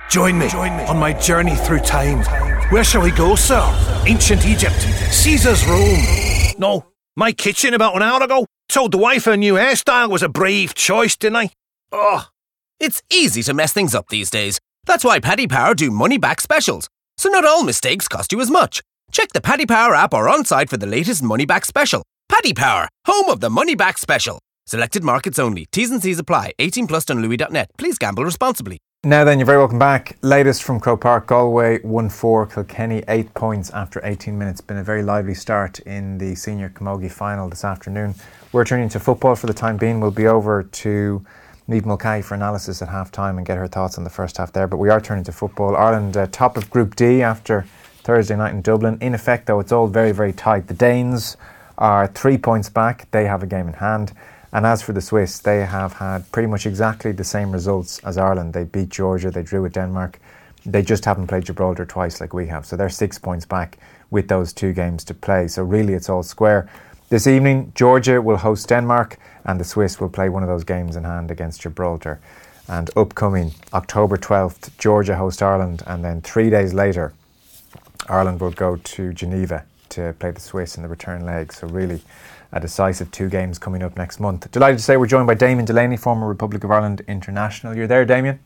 Join me on my journey through time. Where shall we go, sir? Ancient Egypt, Caesar's Rome. No, my kitchen about an hour ago. Told the wife her new hairstyle was a brave choice, didn't I? Ugh. It's easy to mess things up these days. That's why Paddy Power do money back specials. So not all mistakes cost you as much. Check the Paddy Power app or on site for the latest money back special. Paddy Power, home of the money back special. Selected markets only. T's and C's apply. 18 plus on Louis.net. Please gamble responsibly. Now then, you're very welcome back. Latest from Croke Park, Galway 1-4, Kilkenny 8 points after 18 minutes. Been a very lively start in the senior camogie final this afternoon. We're turning to football for the time being. We'll be over to Niamh Mulcahy for analysis at half time and get her thoughts on the first half there. But we are turning to football. Ireland top of Group D after Thursday night in Dublin. In effect, though, it's all very, very tight. The Danes are 3 points back. They have a game in hand. And as for the Swiss, they have had pretty much exactly the same results as Ireland. They beat Georgia, they drew with Denmark. They just haven't played Gibraltar twice like we have. So they're 6 points back with those 2 games to play. So really it's all square. This evening, Georgia will host Denmark and the Swiss will play one of those games in hand against Gibraltar. And upcoming October 12th, Georgia host Ireland, and then 3 days later, Ireland will go to Geneva to play the Swiss in the return leg. So really a decisive 2 games coming up next month. Delighted to say we're joined by Damien Delaney, former Republic of Ireland international. You're there, Damien?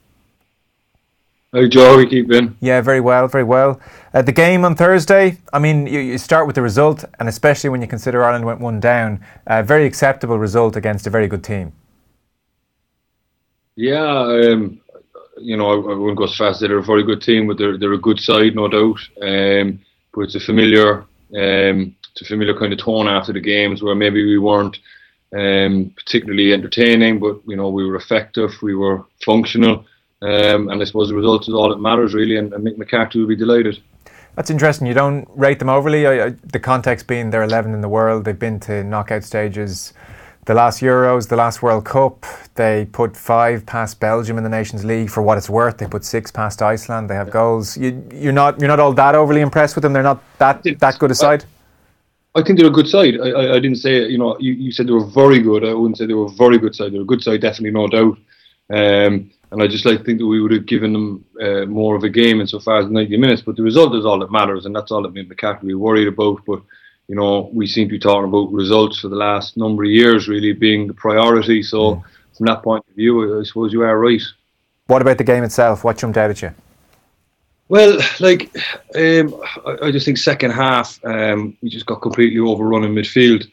Hey Joe, how are you keeping? Yeah, very well, very well. The game on Thursday, I mean, you start with the result, and especially when you consider Ireland went 1 down, a very acceptable result against a very good team. Yeah, I wouldn't go as fast as they're a very good team, but they're a good side, no doubt. But it's a familiar kind of tone after the games where maybe we weren't particularly entertaining, but we were effective, we were functional, and I suppose the result is all that matters really, and Mick McCarthy will be delighted. That's interesting. You don't rate them overly. The context being they're 11 in the world. They've been to knockout stages, the last Euros, the last World Cup. They put 5 past Belgium in the Nations League for what it's worth. They put 6 past Iceland. They have goals. You're not all that overly impressed with them. They're not that good a side. I think they're a good side. I didn't say, you said they were very good. I wouldn't say they were a very good side. They're a good side, definitely, no doubt. And I just think that we would have given them more of a game insofar as 90 minutes. But the result is all that matters, and that's all that Mick McCarthy will be worried about. But, we seem to be talking about results for the last number of years really being the priority. So from that point of view, I suppose you are right. What about the game itself? What jumped out at you? Well, I just think second half, we just got completely overrun in midfield.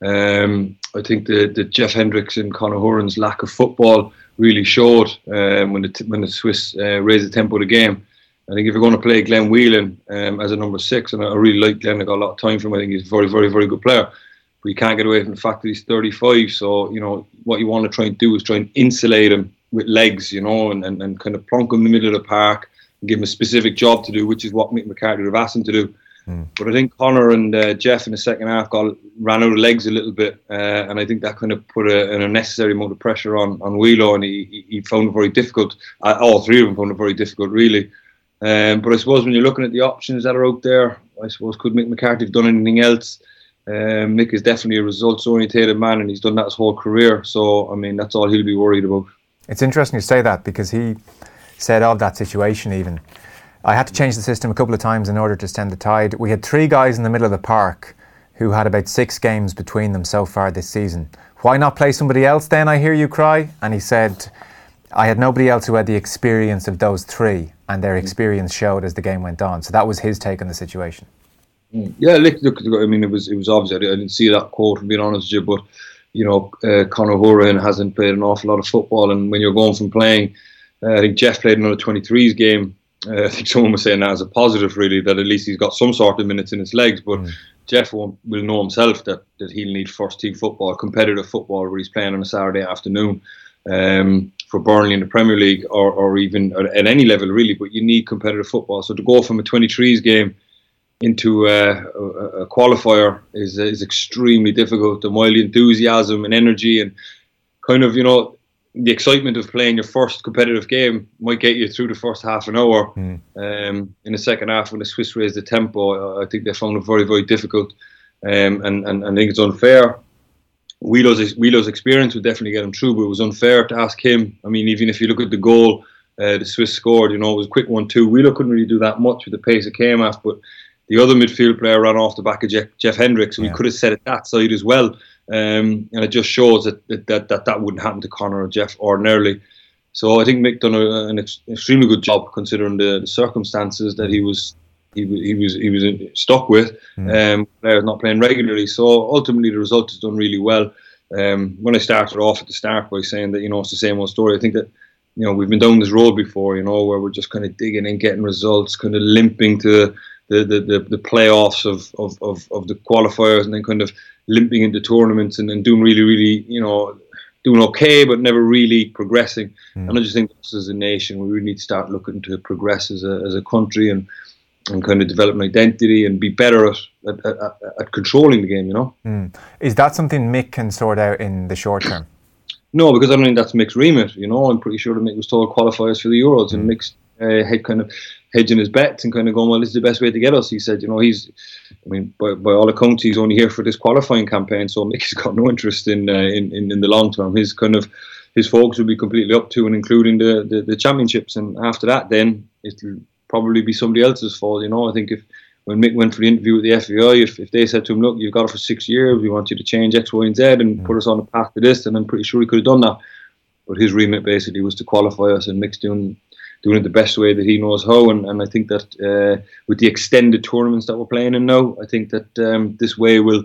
I think the Jeff Hendricks and Conor Horan's lack of football really showed when the Swiss raised the tempo of the game. I think if you're going to play Glenn Whelan as a number 6, and I really like Glenn, I got a lot of time for him. I think he's a very, very, very good player. But you can't get away from the fact that he's 35. So, what you want to try and do is try and insulate him with legs, and kind of plonk him in the middle of the park, give him a specific job to do, which is what Mick McCarthy would have asked him to do. But I think Conor and Jeff in the second half ran out of legs a little bit, and I think that kind of put an unnecessary amount of pressure on Wheelo, and he found it very difficult. All 3 of them found it very difficult, really. But I suppose when you're looking at the options that are out there, I suppose could Mick McCarthy have done anything else? Mick is definitely a results-orientated man, and he's done that his whole career. So, I mean, that's all he'll be worried about. It's interesting you say that, because he said of that situation even, I had to change the system a couple of times in order to stem the tide. We had 3 guys in the middle of the park who had about 6 games between them so far this season. Why not play somebody else then, I hear you cry? And he said, I had nobody else who had the experience of those 3, and their experience showed as the game went on. So that was his take on the situation. Yeah, look, I mean, it was obvious. I didn't see that quote, to be honest with you, but Conor Horan hasn't played an awful lot of football, and when you're going from playing, I think Jeff played another 23s game. I think someone was saying that as a positive, really, that at least he's got some sort of minutes in his legs. But Jeff will know himself that he'll need first team football, competitive football, where he's playing on a Saturday afternoon for Burnley in the Premier League, or even at any level, really. But you need competitive football. So to go from a 23s game into a qualifier is extremely difficult. And while the enthusiasm and energy and kind of, the excitement of playing your first competitive game might get you through the first half an hour. In the second half, when the Swiss raised the tempo, I think they found it very, very difficult. And I think it's unfair. Wheelo's experience would definitely get him through, but it was unfair to ask him. I mean, even if you look at the goal the Swiss scored. It was a quick 1-2. Wheeler couldn't really do that much with the pace it came at, but the other midfield player ran off the back of Jeff Hendricks, so he could have set it that side as well. And it just shows that wouldn't happen to Conor or Jeff ordinarily. So I think Mick done an extremely good job considering the circumstances that he was stuck with. Players not playing regularly. So ultimately the result is done really well. When I started off at the start by saying that it's the same old story, I think that we've been down this road before. Where we're just kind of digging and getting results, kind of limping to the playoffs of the qualifiers, and then kind of limping into tournaments and doing really doing okay, but never really progressing. And I just think us as a nation, we really need to start looking to progress as a country and kind of develop an identity and be better at controlling the game. Is that something Mick can sort out in the short term? No, because I don't think that's Mick's remit. I'm pretty sure that Mick was told qualifiers for the Euros, and Mick's kind of hedging his bets and kind of going, well, this is the best way to get us. He said, by all accounts, he's only here for this qualifying campaign, so Mick has got no interest in the long term. His focus will be completely up to and including the championships, and after that, then it'll probably be somebody else's fault. I think when Mick went for the interview with the FAI, if they said to him, look, you've got it for 6 years, we want you to change X, Y and Z and put us on a path to this, and I'm pretty sure he could have done that. But his remit basically was to qualify us, and Mick's doing it the best way that he knows how, and I think that with the extended tournaments that we're playing in now, I think that this way will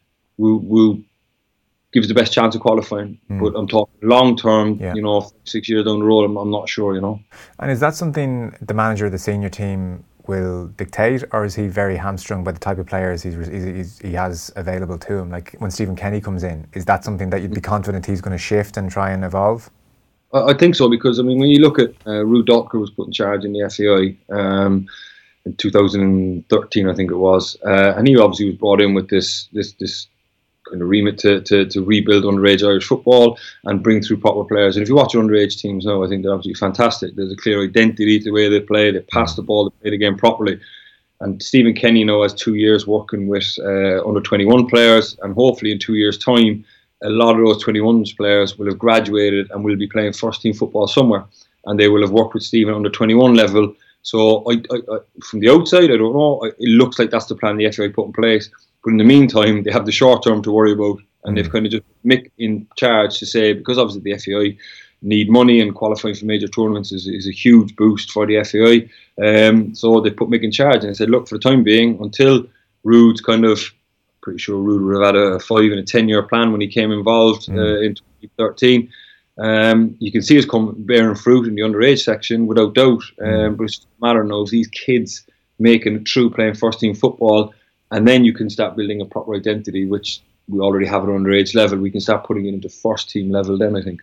give us the best chance of qualifying. But I'm talking long term, 6 years down the road, I'm not sure, And is that something the manager of the senior team will dictate, or is he very hamstrung by the type of players he has available to him? Like when Stephen Kenny comes in, is that something that you'd be confident he's going to shift and try and evolve? I think so, because when you look at Ruud Docker was put in charge in the FAI in 2013, I think it was, and he obviously was brought in with this kind of remit to rebuild underage Irish football and bring through proper players. And if you watch underage teams now, I think they're absolutely fantastic. There's a clear identity to the way they play. They pass the ball, they play the game properly. And Stephen Kenny now has 2 years working with under 21 players, and hopefully in 2 years' time, a lot of those 21s players will have graduated and will be playing first team football somewhere, and they will have worked with Stephen under 21 level. So I from the outside, I don't know, it looks like that's the plan the FAI put in place. But in the meantime, they have the short term to worry about, and they've kind of just Mick in charge to say, because obviously the FAI need money, and qualifying for major tournaments is a huge boost for the FAI. So they put Mick in charge, and they said, look, for the time being, until Ruud's pretty sure Ruud would have had a 5 and a 10-year plan when he came involved in 2013. You can see it's bearing fruit in the underage section without doubt. But it's just a matter now of these kids making it through playing first team football, and then you can start building a proper identity, which we already have at underage level. We can start putting it into first team level then, I think.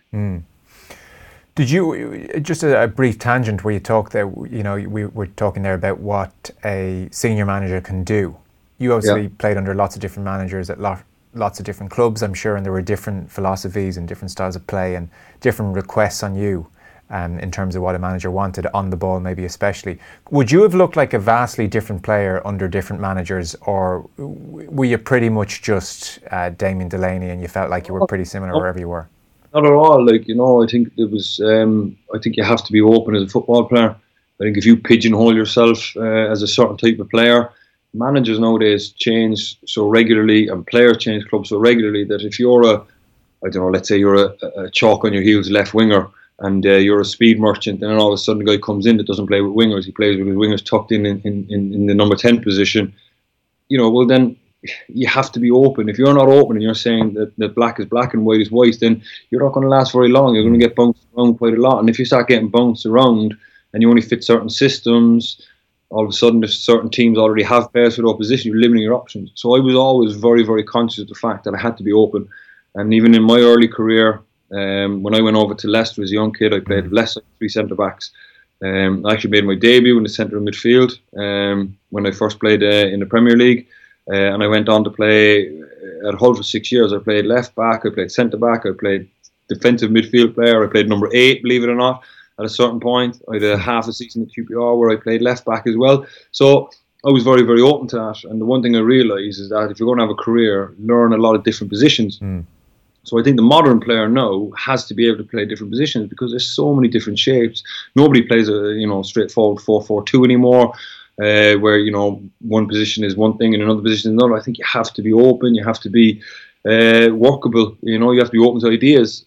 Did you, just a brief tangent where you talked there, we were talking there about what a senior manager can do. You obviously played under lots of different managers at lots of different clubs, I'm sure, and there were different philosophies and different styles of play and different requests on you in terms of what a manager wanted on the ball, maybe especially. Would you have looked like a vastly different player under different managers, or were you pretty much just Damien Delaney and you felt like you were pretty similar wherever you were? Not at all. I think it was. I think you have to be open as a football player. I think if you pigeonhole yourself as a certain type of player, managers nowadays change so regularly and players change clubs so regularly that if you're let's say you're a chalk on your heels left winger and you're a speed merchant, and then all of a sudden a guy comes in that doesn't play with wingers, he plays with his wingers tucked in the number 10 position, well then you have to be open. If you're not open and you're saying that black is black and white is white, then you're not going to last very long. You're going to get bounced around quite a lot, and if you start getting bounced around and you only fit certain systems, all of a sudden, if certain teams already have players for the opposition, you're limiting your options. So I was always very, very conscious of the fact that I had to be open. And even in my early career, when I went over to Leicester as a young kid, I played Leicester 3 centre-backs. I actually made my debut in the centre of midfield when I first played in the Premier League. And I went on to play at Hull for 6 years. I played left-back, I played centre-back, I played defensive midfield player, I played number 8, believe it or not. At a certain point, I had half a season at QPR where I played left back as well. So I was very, very open to that. And the one thing I realised is that if you're going to have a career, learn a lot of different positions. So I think the modern player now has to be able to play different positions because there's so many different shapes. Nobody plays a straightforward 4-4-2 anymore, where one position is one thing and another position is another. I think you have to be open. You have to be workable. You have to be open to ideas.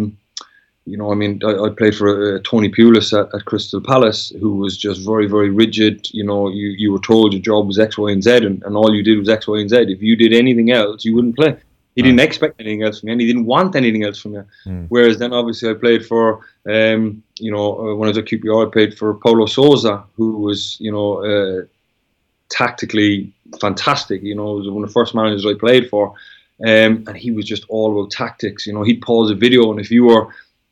I played for Tony Pulis at Crystal Palace, who was just very, very rigid. You were told your job was X, Y, and Z, and all you did was X, Y, and Z. If you did anything else, you wouldn't play. He didn't expect anything else from you, and he didn't want anything else from you. Whereas then, obviously, I played for, when I was at QPR, I played for Paulo Sousa, who was, tactically fantastic. Was one of the first managers I played for, and he was just all about tactics. He'd pause a video, and if you were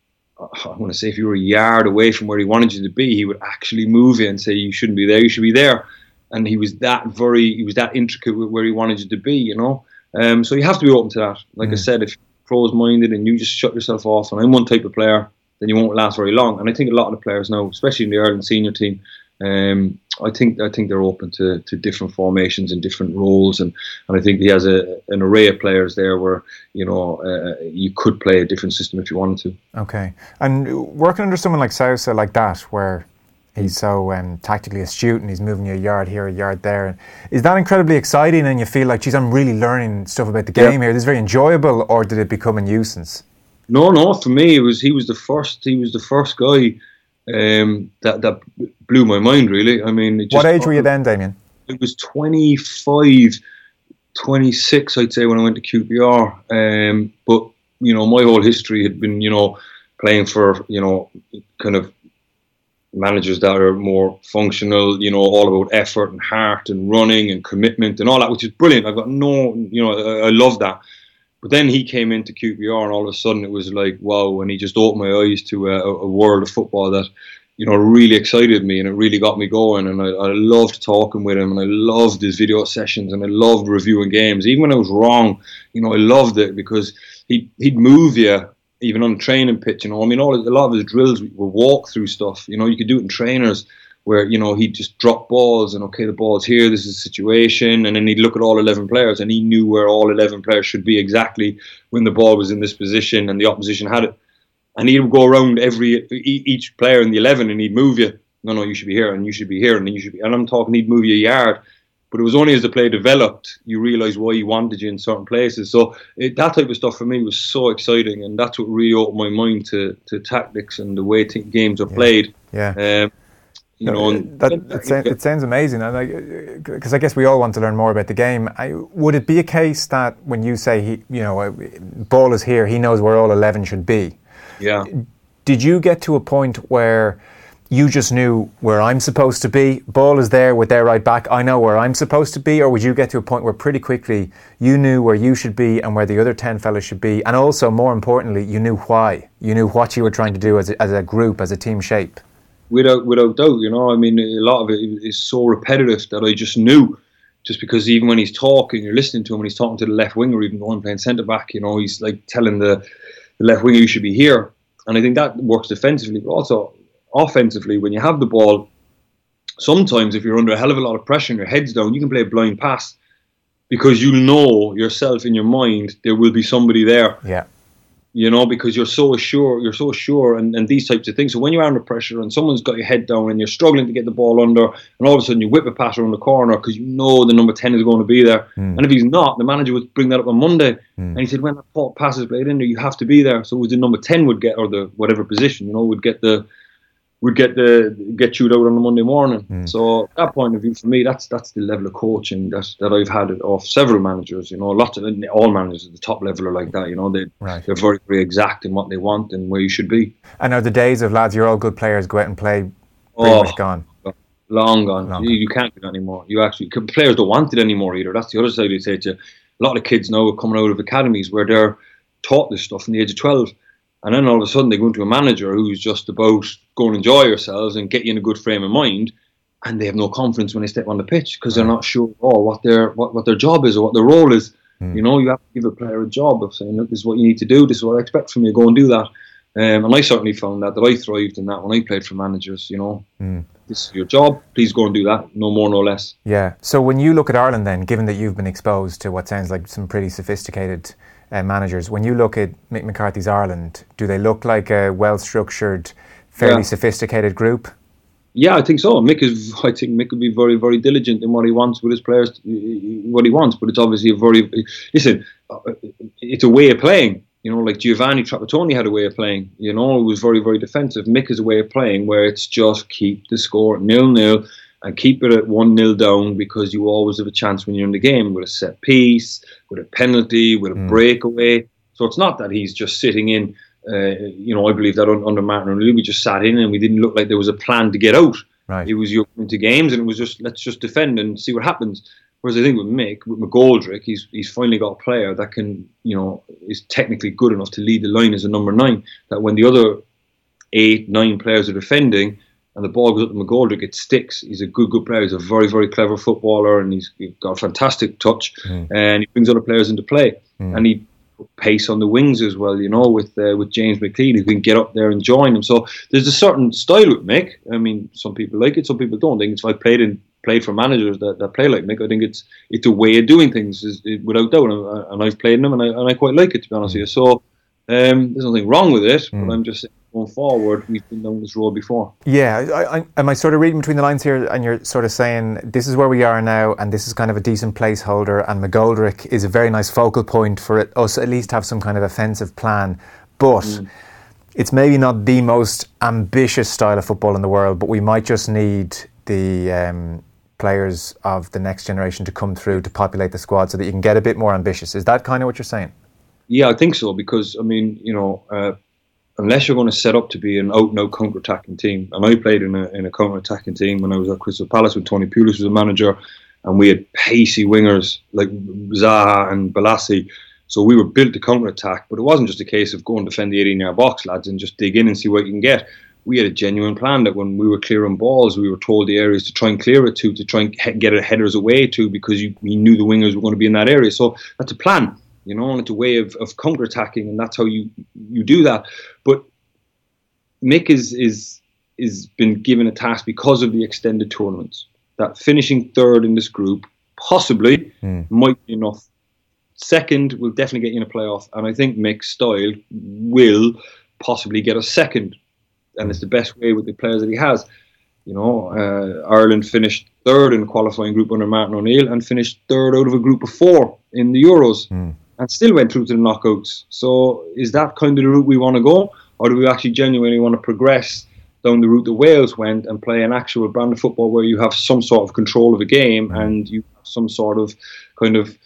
a yard away from where he wanted you to be, he would actually move you and say, you shouldn't be there, you should be there. And he was that intricate with where he wanted you to be, So you have to be open to that. Like I said, if you're pros-minded and you just shut yourself off, and I'm one type of player, then you won't last very long. And I think a lot of the players now, especially in the Ireland senior team, I think they're open to different formations and different roles, and I think he has an array of players there where you could play a different system if you wanted to. Okay, and working under someone like Sousa like that, where he's so tactically astute and he's moving you a yard here, a yard there, is that incredibly exciting? And you feel like, geez, I'm really learning stuff about the game here. This is very enjoyable, or did it become a nuisance? No. For me, he was the first guy. That blew my mind, really. I mean, what age were you then, Damien? It was 25, 26, I'd say, when I went to QPR. But my whole history had been, playing for, kind of managers that are more functional, all about effort and heart and running and commitment and all that, which is brilliant. I've got I love that. But then he came into QPR, and all of a sudden it was like, wow, and he just opened my eyes to a world of football that, really excited me, and it really got me going. And I loved talking with him, and I loved his video sessions, and I loved reviewing games. Even when I was wrong, I loved it because he'd move you, even on the training pitch. A lot of his drills were walk-through stuff. You could do it in trainers, where, he'd just drop balls and, okay, the ball's here, this is the situation, and then he'd look at all 11 players, and he knew where all 11 players should be exactly when the ball was in this position and the opposition had it. And he would go around each player in the 11, and he'd move you. No, you should be here, and you should be here, and then you should be. And I'm talking, he'd move you a yard. But it was only as the play developed, you realise why he wanted you in certain places. So that type of stuff for me was so exciting, and that's what really opened my mind to tactics and the way games are played. Yeah. It sounds amazing, and because I guess we all want to learn more about the game. Would it be a case that when you say ball is here, he knows where all 11 should be? Yeah. Did you get to a point where you just knew where I'm supposed to be? Ball is there with their right back. I know where I'm supposed to be. Or would you get to a point where pretty quickly you knew where you should be and where the other 10 fellas should be, and also more importantly, you knew why? You knew what you were trying to do as a group, as a team shape. Without doubt, a lot of it is so repetitive that I just knew. Just because even when he's talking, you're listening to him, when he's talking to the left winger, even going playing centre back, he's like telling the left winger, you should be here. And I think that works defensively, but also offensively. When you have the ball, sometimes if you're under a hell of a lot of pressure and your head's down, you can play a blind pass because you know yourself in your mind there will be somebody there. Yeah. Because you're so sure, and these types of things. So when you're under pressure and someone's got your head down and you're struggling to get the ball under, and all of a sudden you whip a pass around the corner because you know the number 10 is going to be there. And if he's not, the manager would bring that up on Monday, and he said, when that pass is played in there, you have to be there. So it was the number 10 would get, or the whatever position, would get chewed out on the Monday morning. So at that point of view, for me, that's the level of coaching that I've had off several managers. Lots of all managers at the top level are like that. They're very, very exact in what they want and where you should be. And are the days of lads, you're all good players, go out and play, pretty much gone? Long gone. You can't do that anymore. Players don't want it anymore either. That's the other side I say to you. A lot of kids now are coming out of academies where they're taught this stuff from the age of 12. And then all of a sudden they go into a manager who's just about go and enjoy yourselves and get you in a good frame of mind, and they have no confidence when they step on the pitch because they're not sure what their job is or what their role is. You have to give a player a job of saying, look, this is what you need to do, this is what I expect from you, go and do that. And I certainly found that I thrived in that when I played for managers. This is your job, please go and do that, no more, no less. Yeah. So when you look at Ireland then, given that you've been exposed to what sounds like some pretty sophisticated managers. When you look at Mick McCarthy's Ireland, do they look like a well-structured, fairly sophisticated group? Yeah, I think so. I think Mick will be very, very diligent in what he wants with his players, what he wants. But it's obviously it's a way of playing. Like Giovanni Trapattoni had a way of playing. It was very, very defensive. Mick has a way of playing where it's just keep the score 0-0 and keep it at 1-0 down, because you always have a chance when you're in the game with a set piece, with a penalty, with a breakaway. So it's not that he's just sitting in. I believe that under Martin O'Neill, we just sat in and we didn't look like there was a plan to get out. Right. It was you into games and it was just, let's just defend and see what happens. Whereas I think with McGoldrick, he's finally got a player that can, is technically good enough to lead the line as a number 9. That when the other 8, 9 players are defending and the ball goes up to McGoldrick, it sticks. He's a good player. He's a very, very clever footballer, and he's got a fantastic touch, and he brings other players into play. And he pace on the wings as well, with James McLean, who can get up there and join him. So there's a certain style with Mick. I mean, some people like it, some people don't. I think I played for managers that play like Mick. I think it's a way of doing things, without doubt, and I've played in them, and I quite like it, to be honest with you. So there's nothing wrong with it, but I'm just saying, going forward, we've been down this road before. Yeah, am I sort of reading between the lines here, and you're sort of saying this is where we are now, and this is kind of a decent placeholder, and McGoldrick is a very nice focal point for us at least to have some kind of offensive plan, but it's maybe not the most ambitious style of football in the world, but we might just need the players of the next generation to come through to populate the squad so that you can get a bit more ambitious. Is that kind of what you're saying? Yeah, I think so, because I mean, unless you're going to set up to be an out-and-out counter-attacking team, and I played in a counter-attacking team when I was at Crystal Palace with Tony Pulis as a manager, and we had pacey wingers like Zaha and Balassi, so we were built to counter-attack, but it wasn't just a case of go and defend the 18-yard box, lads, and just dig in and see what you can get. We had a genuine plan that when we were clearing balls, we were told the areas to try and clear it to try and get headers away to, because we knew the wingers were going to be in that area. So that's a plan. And it's a way of counter-attacking, and that's how you do that. But Mick is been given a task because of the extended tournaments, that finishing third in this group possibly might be enough. Second will definitely get you in a playoff, and I think Mick's style will possibly get us second, and it's the best way with the players that he has. Ireland finished third in the qualifying group under Martin O'Neill and finished third out of a group of 4 in the Euros. And still went through to the knockouts. So is that kind of the route we want to go? Or do we actually genuinely want to progress down the route that Wales went and play an actual brand of football where you have some sort of control of a game and you have some sort of kind of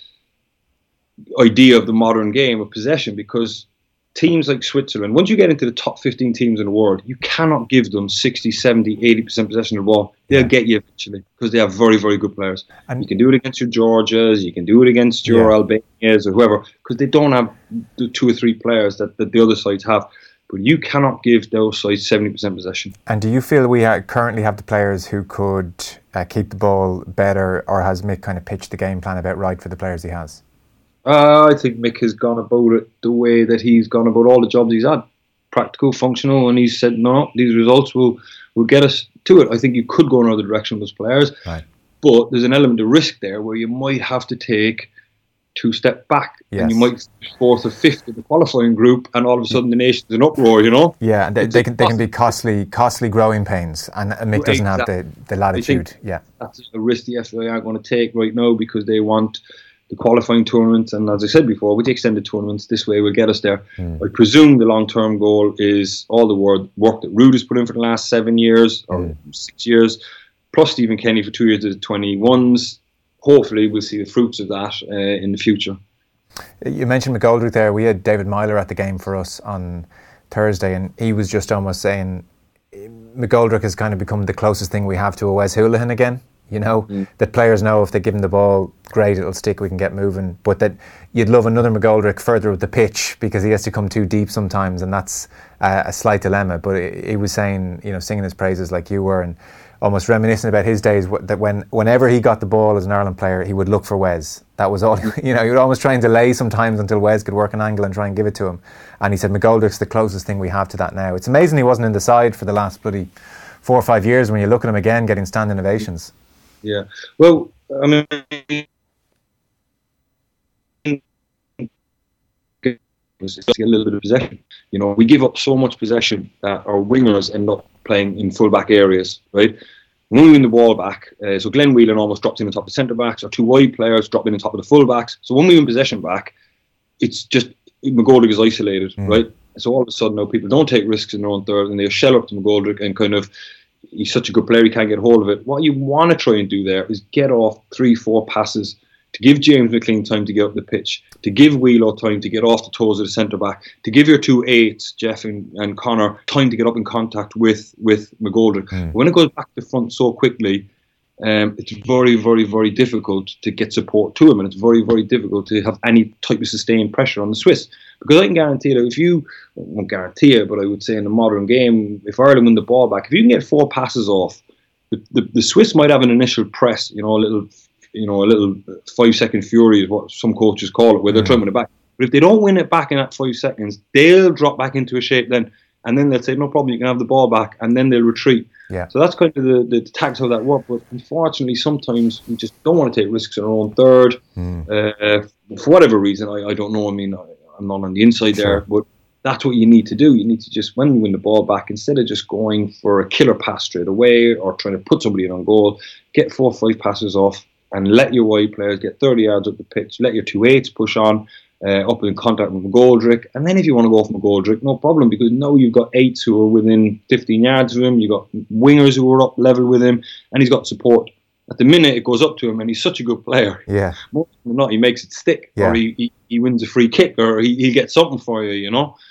idea of the modern game of possession? Because teams like Switzerland, once you get into the top 15 teams in the world, you cannot give them 60, 70, 80% possession of the ball. They'll get you eventually, because they have very, very good players. And you can do it against your Georgias, you can do it against your Albanias or whoever, because they don't have the 2 or 3 players that the other sides have. But you cannot give those sides 70% possession. And do you feel we currently have the players who could keep the ball better, or has Mick kind of pitched the game plan about right for the players he has? I think Mick has gone about it the way that he's gone about all the jobs he's had. Practical, functional, and he's said, no, these results will get us to it. I think you could go another direction with those players, right, but there's an element of risk there where you might have to take 2 steps back, and you might finish 4th or 5th in the qualifying group, and all of a sudden the nation's in uproar, Yeah, and they can be costly growing pains, and Mick doesn't have the latitude. That's a risk the FAI aren't going to take right now, because they want the qualifying tournaments, and as I said before, with the extended tournaments, this way will get us there. I presume the long-term goal is all the work that Ruud has put in for the last 7 years or 6 years, plus Stephen Kenny for 2 years of the 21s. Hopefully we'll see the fruits of that in the future. You mentioned McGoldrick there. We had David Myler at the game for us on Thursday, and he was just almost saying McGoldrick has kind of become the closest thing we have to a Wes Hoolahan again. That players know if they give him the ball, great, it'll stick, we can get moving. But that you'd love another McGoldrick further up the pitch, because he has to come too deep sometimes, and that's a slight dilemma. But he was saying, singing his praises like you were, and almost reminiscent about his days, that whenever he got the ball as an Ireland player, he would look for Wes. That was all. He would almost try and delay sometimes until Wes could work an angle and try and give it to him. And he said McGoldrick's the closest thing we have to that now. It's amazing he wasn't in the side for the last bloody 4 or 5 years when you look at him again getting standing ovations. Yeah, well, I mean, is to get a little bit of possession. You know, we give up so much possession that our wingers end up playing in full-back areas, right? When we win the ball back, so Glenn Whelan almost drops in on top of the centre-backs, or two wide players drop in on top of the full-backs. So when we win possession back, it's just McGoldrick is isolated, right? So all of a sudden now people don't take risks in their own third and they shell up to McGoldrick and kind of, he's such a good player, he can't get hold of it. What you want to try and do there is get off 3-4 passes to give James McLean time to get up the pitch, to give Wheelo time to get off the toes of the centre-back, to give your two eights, Jeff and Connor, time to get up in contact with McGoldrick. When it goes back to the front so quickly, it's very, very, very difficult to get support to him, and it's very, very difficult to have any type of sustained pressure on the Swiss. Because I can guarantee that I won't guarantee it, but I would say in the modern game, if Ireland win the ball back, if you can get 4 passes off, the Swiss might have an initial press, a little 5-second fury is what some coaches call it, where they're trying to win it back. But if they don't win it back in that 5 seconds, they'll drop back into a shape then, and then they'll say, no problem, you can have the ball back, and then they'll retreat. Yeah. So that's kind of the tactics of that work. But unfortunately, sometimes we just don't want to take risks in our own third. For whatever reason, I don't know. I mean, I'm not on the inside there, but that's what you need to do. You need to just, when you win the ball back, instead of just going for a killer pass straight away or trying to put somebody in on goal, get 4 or 5 passes off and let your wide players get 30 yards up the pitch. Let your two eights push on. Up in contact with McGoldrick, and then if you want to go off McGoldrick, no problem, because now you've got eights who are within 15 yards of him, you've got wingers who are up level with him, and he's got support. At the minute it goes up to him, and he's such a good player. Yeah, more than not, he makes it stick, or he wins a free kick, or he gets something for you,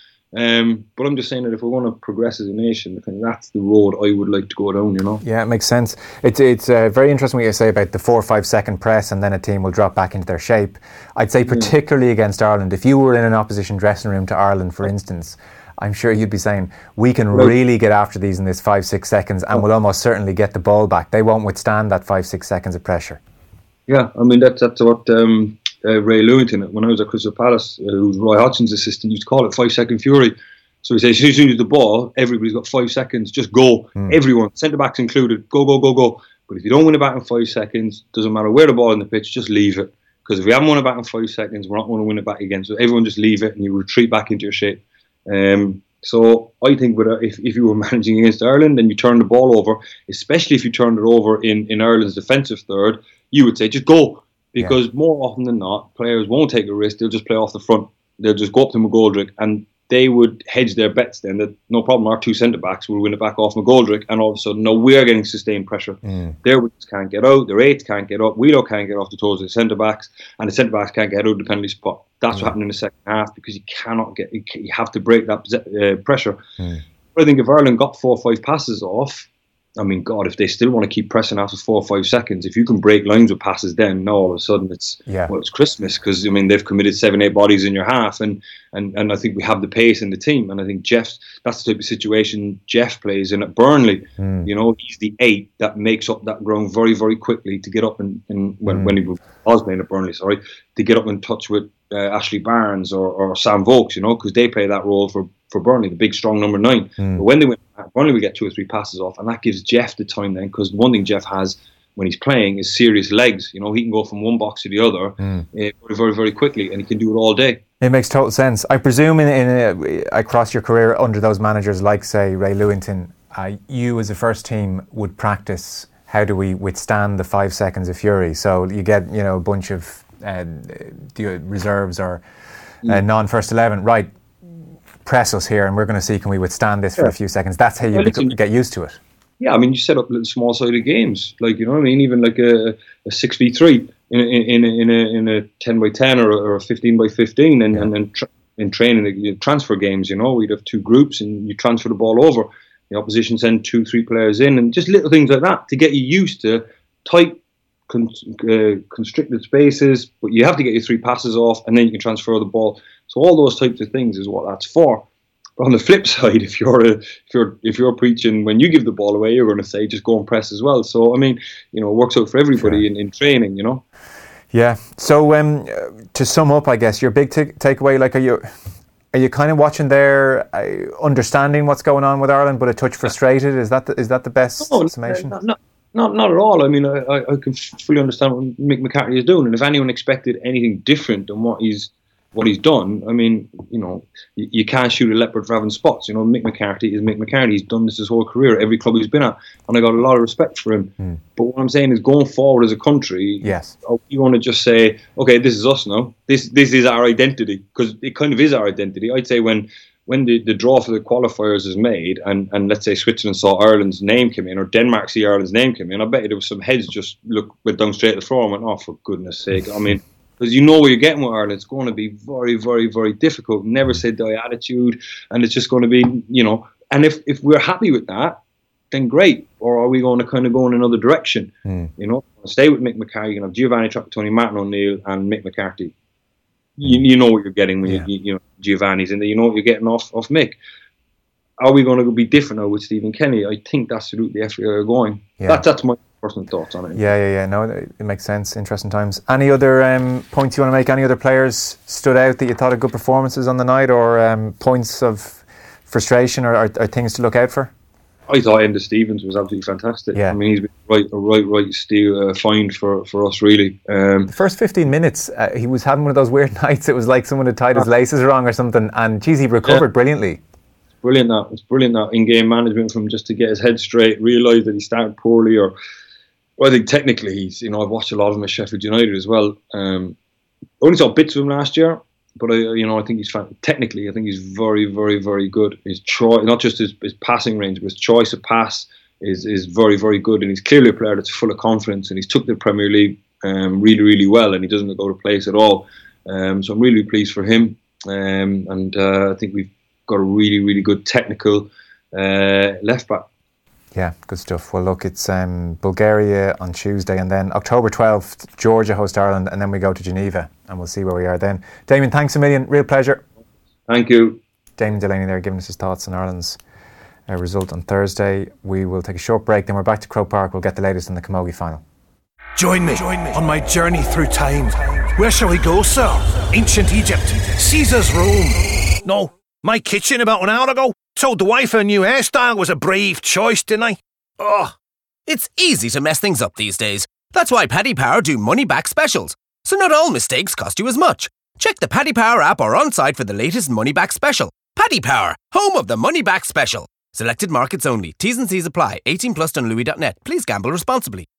But I'm just saying that if we're going to progress as a nation, I think that's the road I would like to go down, Yeah, it makes sense. It's very interesting what you say about the 4 or 5 second press and then a team will drop back into their shape. I'd say particularly against Ireland, if you were in an opposition dressing room to Ireland, for instance, I'm sure you'd be saying, we can really get after these in this 5-6 seconds and we'll almost certainly get the ball back. They won't withstand that 5-6 seconds of pressure. Yeah, I mean, that's what... Ray Lewington, when I was at Crystal Palace, who's Roy Hodgson's assistant, used to call it 5-second fury. So he says, as soon as the ball, everybody's got 5 seconds, just go. Everyone, centre-backs included, go, go, go, go. But if you don't win it back in 5 seconds, doesn't matter where the ball in the pitch, just leave it. Because if we haven't won it back in 5 seconds, we're not going to win it back again. So everyone just leave it and you retreat back into your shape. So I think if you were managing against Ireland and you turn the ball over, especially if you turned it over in Ireland's defensive third, you would say, just go. Because more often than not, players won't take a risk. They'll just play off the front. They'll just go up to McGoldrick and they would hedge their bets then that no problem, our 2 centre-backs will win it back off McGoldrick, and all of a sudden, no, we're getting sustained pressure. Their wings can't get out, their eights can't get up, Wheelo can't get off the toes of the centre-backs, and the centre-backs can't get out of the penalty spot. That's what happened in the second half, because you have to break that pressure. But I think if Ireland got 4 or 5 passes off, I mean, God, if they still want to keep pressing after 4 or 5 seconds, if you can break lines with passes, then all of a sudden it's Christmas, because I mean they've committed 7-8 bodies in your half, and I think we have the pace in the team, and I think that's the type of situation Jeff plays in at Burnley. He's the 8 that makes up that ground very, very quickly to get up when he was playing at Burnley, to get up in touch with Ashley Barnes or Sam Vokes, because they play that role for Burnley, the big strong number 9. But when they win, Burnley will get 2 or 3 passes off, and that gives Jeff the time then, because one thing Jeff has when he's playing is serious legs. He can go from one box to the other very, very, very quickly, and he can do it all day. It makes total sense. I presume across your career under those managers like, say, Ray Lewington, you as a first team would practice how do we withstand the 5 seconds of fury. So you get a bunch of reserves or non-first 11, right? Press us here and we're going to see can we withstand this for a few seconds. That's how you get used to it. Yeah, I mean, you set up little small-sided games, like, even like a 6v3 in a 10x10 or a 15x15, and then in training, transfer games, we'd have 2 groups and you transfer the ball over. The opposition send 2-3 players in, and just little things like that to get you used to tight, constricted spaces, but you have to get your 3 passes off and then you can transfer the ball. So all those types of things is what that's for. But on the flip side, if you're preaching when you give the ball away, you're going to say just go and press as well. So I mean, it works out for everybody in training, Yeah. So to sum up, I guess your big takeaway, like, are you kind of watching there, understanding what's going on with Ireland, but a touch frustrated? Is that the best summation? Not at all. I mean, I can fully understand what Mick McCarthy is doing, and if anyone expected anything different than what he's what he's done, I mean, you can't shoot a leopard for having spots. Mick McCarthy is Mick McCarthy. He's done this his whole career, every club he's been at, and I got a lot of respect for him. But what I'm saying is, going forward as a country, you want to just say, okay, this is us now. This is our identity, because it kind of is our identity. I'd say when the draw for the qualifiers is made, and let's say Switzerland saw Ireland's name come in, or Denmark see Ireland's name come in, I bet you there was some heads just went down straight to the floor and went, oh, for goodness sake. I mean, because what you're getting with Ireland. It's going to be very, very, very difficult. Never say die attitude, and it's just going to be, and if we're happy with that, then great. Or are we going to kind of go in another direction? Stay with Mick McCarthy. You can have Giovanni Trapattoni, Martin O'Neill, and Mick McCarthy. You know what you're getting when you Giovanni's in there. You know what you're getting off Mick. Are we going to be different now with Stephen Kenny? I think that's the route the FAI are going. Yeah. That's my personal thoughts on it. Yeah. No, it makes sense. Interesting times. Any other points you want to make? Any other players stood out that you thought had good performances on the night, or points of frustration, or things to look out for? I thought Enda Stevens was absolutely fantastic. Yeah. I mean, he's been a right steal find for us, really. The first 15 minutes, he was having one of those weird nights. It was like someone had tied his laces wrong or something, and geez, he recovered brilliantly. It's brilliant that in-game management from just to get his head straight, realise that he started poorly, or I think technically he's, I've watched a lot of him at Sheffield United as well. I only saw bits of him last year, but I think he's technically, I think he's very, very, very good. His choice, not just his passing range, but his choice of pass is very, very good, and he's clearly a player that's full of confidence, and he's took the Premier League really, really well, and he doesn't go to place at all. So I'm really pleased for him, and I think we've got a really, really good technical left back. Yeah, good stuff. Well, look, it's Bulgaria on Tuesday, and then October 12th, Georgia host Ireland, and then we go to Geneva, and we'll see where we are then. Damien, thanks a million. Real pleasure. Thank you. Damien Delaney there giving us his thoughts on Ireland's result on Thursday. We will take a short break, then we're back to Croke Park. We'll get the latest in the Camogie final. Join me on my journey through time. Where shall we go, sir? Ancient Egypt, Caesar's Rome. No, my kitchen about an hour ago. Told the wife her new hairstyle was a brave choice, didn't I? Oh, it's easy to mess things up these days. That's why Paddy Power do money back specials. So not all mistakes cost you as much. Check the Paddy Power app or on site for the latest money back special. Paddy Power, home of the money back special. Selected markets only. T's and C's apply. 18 plus on Louis.net. Please gamble responsibly.